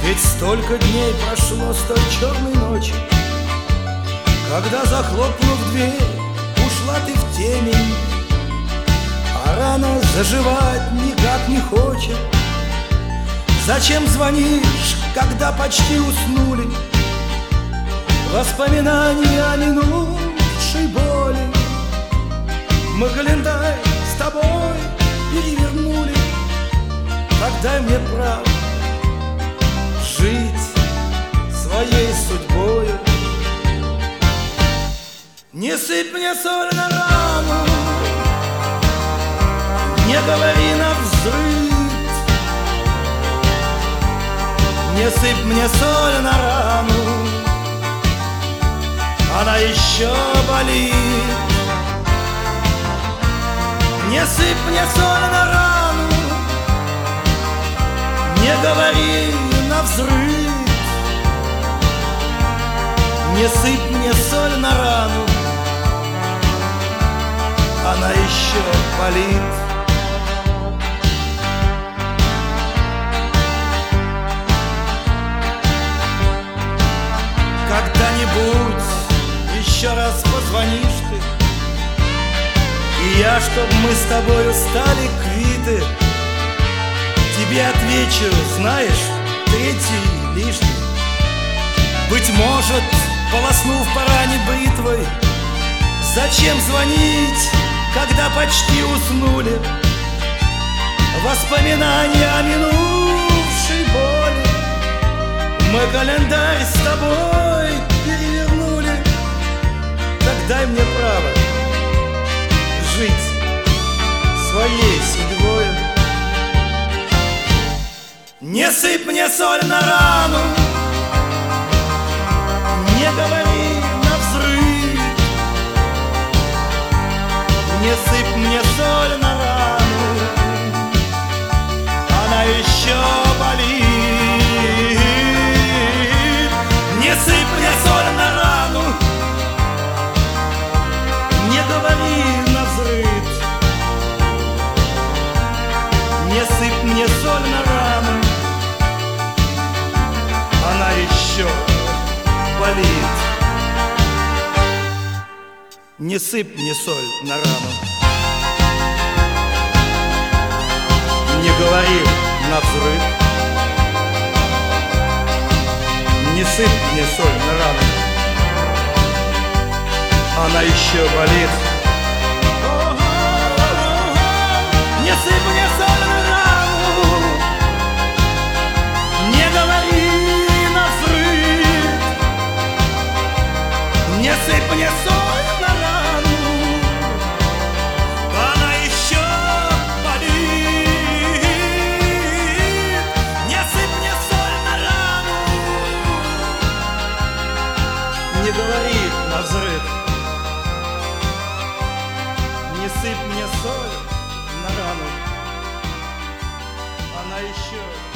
Ведь столько дней прошло с той черной ночи, когда, захлопнув дверь, ушла ты в темень, а рана заживать никак не хочет. Зачем звонишь, когда почти уснули? Воспоминания о минувшей боли. Мы календарь с тобой перевернули. Так дай мне право жить своей судьбою. Не сыпь мне соль на рану, не говори навзрыд. Не сыпь мне соль на рану, она еще болит. Не сыпь мне соль на рану, не говори навзрыд. Не сыпь мне соль на рану, она еще болит. Когда-нибудь еще раз позвонишь ты, и я, чтоб мы с тобою стали квиты, тебе отвечу, знаешь, третий лишний. Быть может, полоснув по ране бритвой, зачем звонить, когда почти уснули? Воспоминания о минувшей боли. Мы календарь с тобой перевернули. Так дай мне право жить своей судьбой. Не сыпь мне соль на рану, не говори навзрыд. Не сыпь мне соль на рану, она еще болит. Не сыпь мне соль на рану, не говори навзрыд. Не сыпь мне соль на рану, она еще болит. Не сыпь мне соль на рану, не говори навзрыд. Не сыпь мне соль на рану, она еще болит. Не сыпь мне соль на рану, не говори навзрыд. Не сыпь мне соль на рану, она еще болит. Не сыпь мне соль на рану, не говори навзрыд. Не сыпь мне соль на рану, она еще